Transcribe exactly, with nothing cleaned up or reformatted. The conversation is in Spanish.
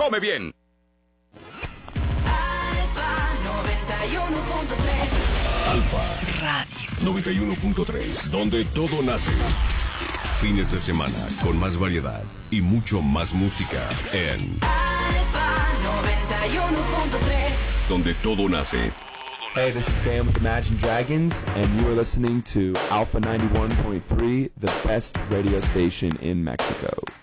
come bien. Alfa noventa y uno punto tres. Alfa Radio noventa y uno punto tres, donde todo nace. Fines de semana con más variedad y mucho más música en Alfa noventa y uno punto tres. donde todo nace. Hey, this is Sam with Imagine Dragons, and you are listening to Alpha ninety-one point three, the best radio station in Mexico.